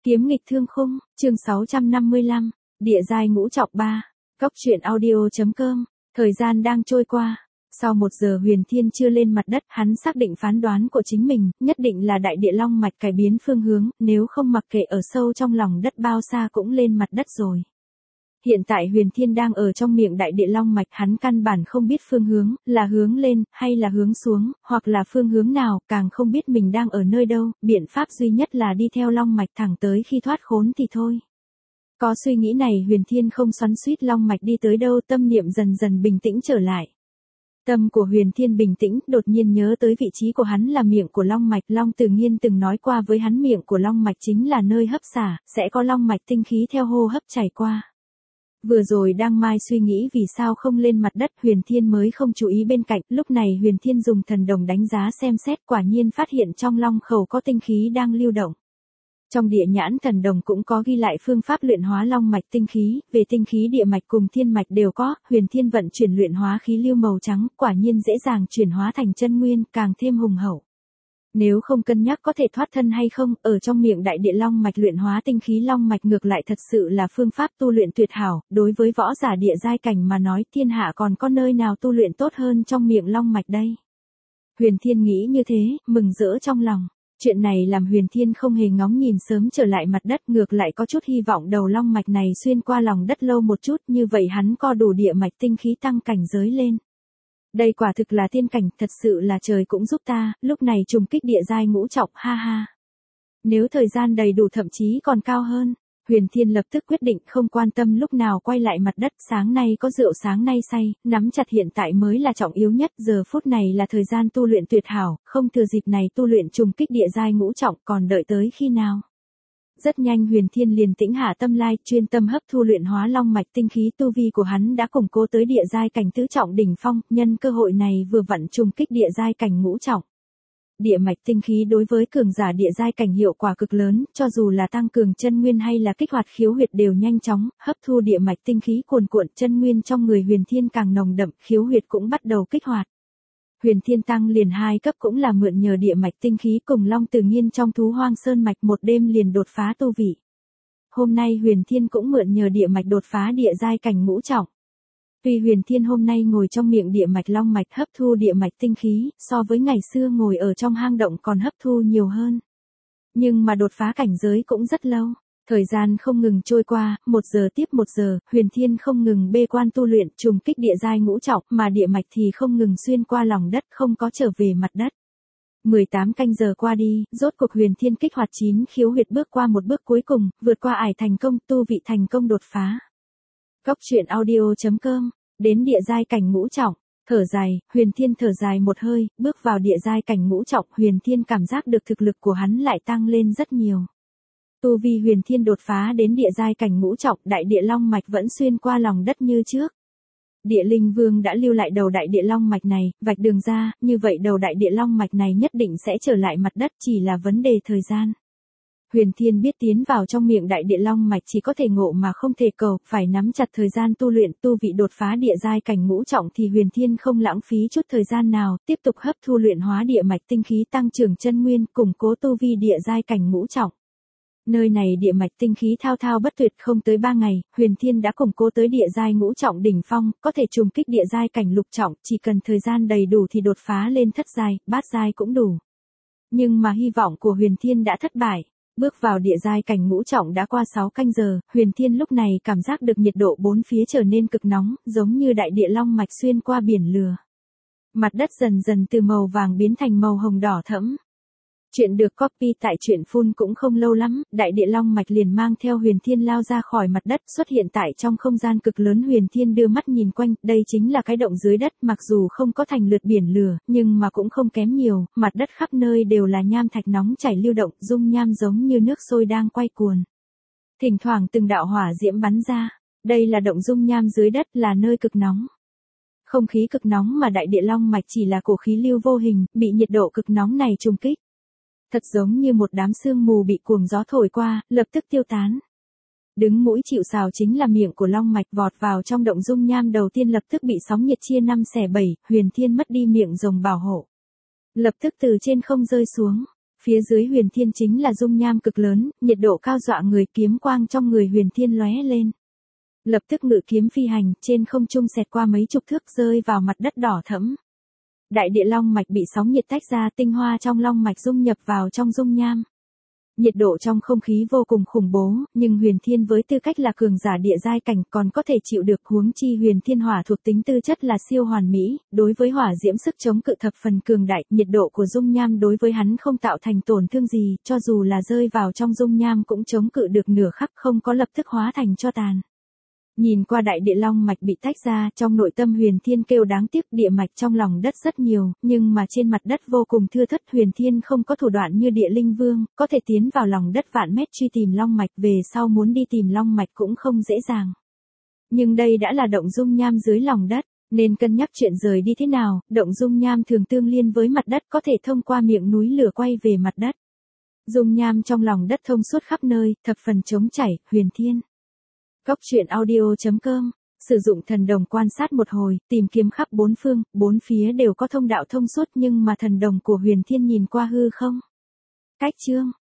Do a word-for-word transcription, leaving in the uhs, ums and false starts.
Kiếm nghịch thương khung, chương sáu trăm năm mươi lăm, địa giai ngũ trọng ba. Cốc truyện audio.com. Thời gian đang trôi qua. Sau một giờ Huyền Thiên chưa lên mặt đất, hắn xác định phán đoán của chính mình, nhất định là đại địa long mạch cải biến phương hướng, nếu không mặc kệ ở sâu trong lòng đất bao xa cũng lên mặt đất rồi. Hiện tại Huyền Thiên đang ở trong miệng đại địa long mạch, hắn căn bản không biết phương hướng, là hướng lên, hay là hướng xuống, hoặc là phương hướng nào, càng không biết mình đang ở nơi đâu, biện pháp duy nhất là đi theo long mạch thẳng tới khi thoát khốn thì thôi. Có suy nghĩ này Huyền Thiên không xoắn xuýt long mạch đi tới đâu, tâm niệm dần dần bình tĩnh trở lại. Tâm của Huyền Thiên bình tĩnh, đột nhiên nhớ tới vị trí của hắn là miệng của long mạch. Long Tử Nghiên từng nói qua với hắn miệng của long mạch chính là nơi hấp xả, sẽ có long mạch tinh khí theo hô hấp chảy qua. Vừa rồi đang mai suy nghĩ vì sao không lên mặt đất, Huyền Thiên mới không chú ý bên cạnh, lúc này Huyền Thiên dùng thần đồng đánh giá xem xét, quả nhiên phát hiện trong long khẩu có tinh khí đang lưu động. Trong địa nhãn thần đồng cũng có ghi lại phương pháp luyện hóa long mạch tinh khí, về tinh khí địa mạch cùng thiên mạch đều có, Huyền Thiên vận chuyển luyện hóa khí lưu màu trắng, quả nhiên dễ dàng chuyển hóa thành chân nguyên, càng thêm hùng hậu. Nếu không cân nhắc có thể thoát thân hay không, ở trong miệng đại địa long mạch luyện hóa tinh khí long mạch ngược lại thật sự là phương pháp tu luyện tuyệt hảo, đối với võ giả địa giai cảnh mà nói thiên hạ còn có nơi nào tu luyện tốt hơn trong miệng long mạch đây. Huyền Thiên nghĩ như thế, mừng rỡ trong lòng. Chuyện này làm Huyền Thiên không hề ngóng nhìn sớm trở lại mặt đất, ngược lại có chút hy vọng đầu long mạch này xuyên qua lòng đất lâu một chút, như vậy hắn co đủ địa mạch tinh khí tăng cảnh giới lên. Đây quả thực là thiên cảnh, thật sự là trời cũng giúp ta, lúc này trùng kích địa giai ngũ trọng, ha ha. Nếu thời gian đầy đủ thậm chí còn cao hơn, Huyền Thiên lập tức quyết định không quan tâm lúc nào quay lại mặt đất, sáng nay có rượu sáng nay say, nắm chặt hiện tại mới là trọng yếu nhất, giờ phút này là thời gian tu luyện tuyệt hảo, không thừa dịp này tu luyện trùng kích địa giai ngũ trọng, còn đợi tới khi nào. Rất nhanh Huyền Thiên liền tĩnh hạ tâm lai, chuyên tâm hấp thu luyện hóa long mạch tinh khí, tu vi của hắn đã củng cố tới địa giai cảnh tứ trọng đỉnh phong, nhân cơ hội này vừa vặn trùng kích địa giai cảnh ngũ trọng. Địa mạch tinh khí đối với cường giả địa giai cảnh hiệu quả cực lớn, cho dù là tăng cường chân nguyên hay là kích hoạt khiếu huyệt đều nhanh chóng, hấp thu địa mạch tinh khí cuồn cuộn, chân nguyên trong người Huyền Thiên càng nồng đậm, khiếu huyệt cũng bắt đầu kích hoạt. Huyền Thiên tăng liền hai cấp cũng là mượn nhờ địa mạch tinh khí cùng Long Tử Nghiên trong thú hoang sơn mạch một đêm liền đột phá tu vị. Hôm nay Huyền Thiên cũng mượn nhờ địa mạch đột phá địa giai cảnh ngũ trọng. Tuy Huyền Thiên hôm nay ngồi trong miệng địa mạch long mạch hấp thu địa mạch tinh khí, so với ngày xưa ngồi ở trong hang động còn hấp thu nhiều hơn. Nhưng mà đột phá cảnh giới cũng rất lâu. Thời gian không ngừng trôi qua, một giờ tiếp một giờ, Huyền Thiên không ngừng bê quan tu luyện, trùng kích địa giai ngũ trọng, mà địa mạch thì không ngừng xuyên qua lòng đất, không có trở về mặt đất. mười tám canh giờ qua đi, rốt cuộc Huyền Thiên kích hoạt chín khiếu huyệt bước qua một bước cuối cùng, vượt qua ải thành công, tu vị thành công đột phá. Cốc truyện audio.com, đến địa giai cảnh ngũ trọng, thở dài, Huyền Thiên thở dài một hơi, bước vào địa giai cảnh ngũ trọng, Huyền Thiên cảm giác được thực lực của hắn lại tăng lên rất nhiều. Tu vi Huyền Thiên đột phá đến địa giai cảnh ngũ trọng, đại địa long mạch vẫn xuyên qua lòng đất như trước. Địa Linh Vương đã lưu lại đầu đại địa long mạch này, vạch đường ra, như vậy đầu đại địa long mạch này nhất định sẽ trở lại mặt đất, chỉ là vấn đề thời gian. Huyền Thiên biết tiến vào trong miệng đại địa long mạch chỉ có thể ngộ mà không thể cầu, phải nắm chặt thời gian tu luyện, tu vị đột phá địa giai cảnh ngũ trọng thì Huyền Thiên không lãng phí chút thời gian nào, tiếp tục hấp thu luyện hóa địa mạch tinh khí tăng trưởng chân nguyên, củng cố tu vi địa giai cảnh ngũ trọng. Nơi này địa mạch tinh khí thao thao bất tuyệt, không tới ba ngày, Huyền Thiên đã củng cố tới địa giai ngũ trọng đỉnh phong, có thể trùng kích địa giai cảnh lục trọng, chỉ cần thời gian đầy đủ thì đột phá lên thất giai, bát giai cũng đủ. Nhưng mà hy vọng của Huyền Thiên đã thất bại. Bước vào địa giai cảnh ngũ trọng đã qua sáu canh giờ, Huyền Thiên lúc này cảm giác được nhiệt độ bốn phía trở nên cực nóng, giống như đại địa long mạch xuyên qua biển lửa. Mặt đất dần dần từ màu vàng biến thành màu hồng đỏ thẫm. Chuyện được copy tại truyện phun cũng không lâu lắm, đại địa long mạch liền mang theo Huyền Thiên lao ra khỏi mặt đất, xuất hiện tại trong không gian cực lớn. Huyền Thiên đưa mắt nhìn quanh, đây chính là cái động dưới đất, mặc dù không có thành lượt biển lửa, nhưng mà cũng không kém nhiều, mặt đất khắp nơi đều là nham thạch nóng chảy lưu động, dung nham giống như nước sôi đang quay cuồn. Thỉnh thoảng từng đạo hỏa diễm bắn ra, đây là động dung nham dưới đất, là nơi cực nóng. Không khí cực nóng mà đại địa long mạch chỉ là cổ khí lưu vô hình, bị nhiệt độ cực nóng này trùng kích. Thật giống như một đám sương mù bị cuồng gió thổi qua, lập tức tiêu tán. Đứng mũi chịu sào chính là miệng của long mạch, vọt vào trong động dung nham đầu tiên lập tức bị sóng nhiệt chia năm xẻ bảy, Huyền Thiên mất đi miệng rồng bảo hộ. Lập tức từ trên không rơi xuống. Phía dưới Huyền Thiên chính là dung nham cực lớn, nhiệt độ cao dọa người, kiếm quang trong người Huyền Thiên lóe lên. Lập tức ngự kiếm phi hành, trên không trung xẹt qua mấy chục thước rơi vào mặt đất đỏ thẫm. Đại địa long mạch bị sóng nhiệt tách ra, tinh hoa trong long mạch dung nhập vào trong dung nham. Nhiệt độ trong không khí vô cùng khủng bố, nhưng Huyền Thiên với tư cách là cường giả địa giai cảnh còn có thể chịu được, huống chi Huyền Thiên hỏa thuộc tính tư chất là siêu hoàn mỹ, đối với hỏa diễm sức chống cự thập phần cường đại, nhiệt độ của dung nham đối với hắn không tạo thành tổn thương gì, cho dù là rơi vào trong dung nham cũng chống cự được nửa khắc, không có lập tức hóa thành tro tàn. Nhìn qua đại địa long mạch bị tách ra, trong nội tâm Huyền Thiên kêu đáng tiếc, địa mạch trong lòng đất rất nhiều, nhưng mà trên mặt đất vô cùng thưa thớt. Huyền Thiên không có thủ đoạn như địa linh vương, có thể tiến vào lòng đất vạn mét truy tìm long mạch, về sau muốn đi tìm long mạch cũng không dễ dàng. Nhưng đây đã là động dung nham dưới lòng đất, nên cân nhắc chuyện rời đi thế nào. Động dung nham thường tương liên với mặt đất, có thể thông qua miệng núi lửa quay về mặt đất. Dung nham trong lòng đất thông suốt khắp nơi, thập phần trống chảy. Huyền Thiên. Cốc truyện audio chấm com, sử dụng thần đồng quan sát một hồi, tìm kiếm khắp bốn phương, bốn phía đều có thông đạo thông suốt, nhưng mà thần đồng của Huyền Thiên nhìn qua hư không. Cách chương